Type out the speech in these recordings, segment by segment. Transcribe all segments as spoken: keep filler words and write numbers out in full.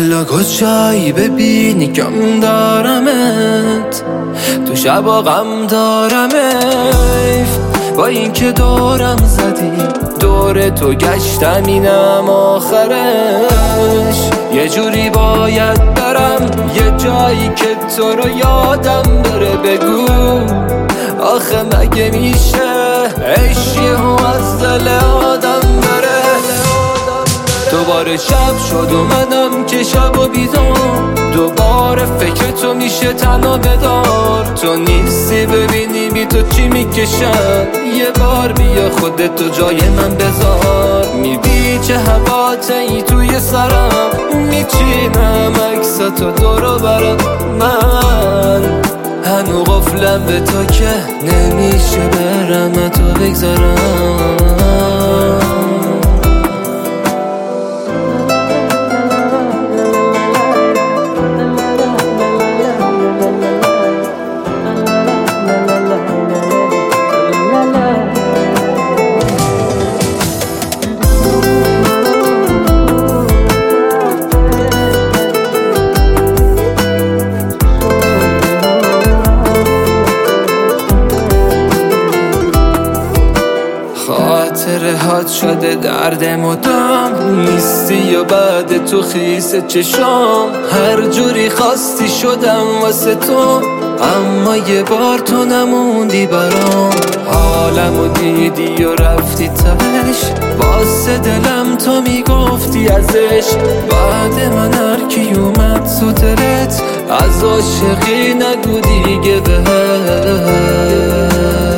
حالا کجایی ببینی کم دارمت، تو شبا غم دارم ایف با این که دورم زدی، دور تو گشتم اینم آخرش. یه جوری باید برم یه جایی که تو رو یادم بره، بگو آخه مگه میشه عشقی و از دل آدم بره. دوباره شب شد اومدم که شب و بیدار، دوباره فکر تو میشه تنها بدار. تو نیستی ببینی بی تو چی میکشم، یه بار بیا خودتو جای من بذار. میبی چه هواتایی توی سرم، میچینم عکستو دورو برم. من هنو غفلم به تو که نمیشه برم تو بگذارم. خاطره هات شده درد مدام، نیستی و بعد تو خیس چشام. هر جوری خواستی شدم واسه تو، اما یه بار تو نموندی برام. حالمو دیدی و رفتی تهش، واسه دلم تو میگفتی ازش. بعد من هر کی اومد تو دلت، از عاشقی نگو دیگه بهش.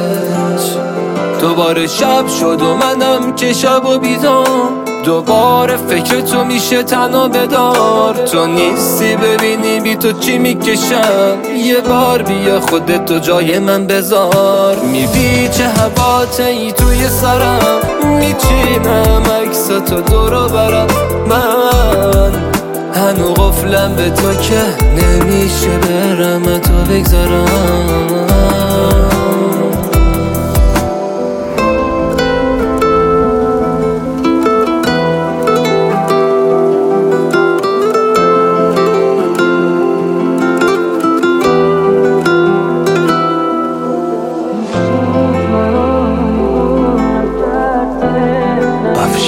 دوباره شب شد و منم که شب و بیدار، دوباره فکر تو میشه تنها بدار. تو نیستی ببینی بی تو چی میکشم، یه بار بیا خودتو جای من بذار. میبی چه هواتایی توی سرم، میچینم عکستو دورو برم. من هنو غفلم به تو که نمیشه برم تو بگذارم.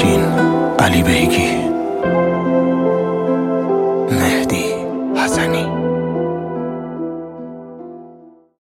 علی بیگی، مهدی حسنی.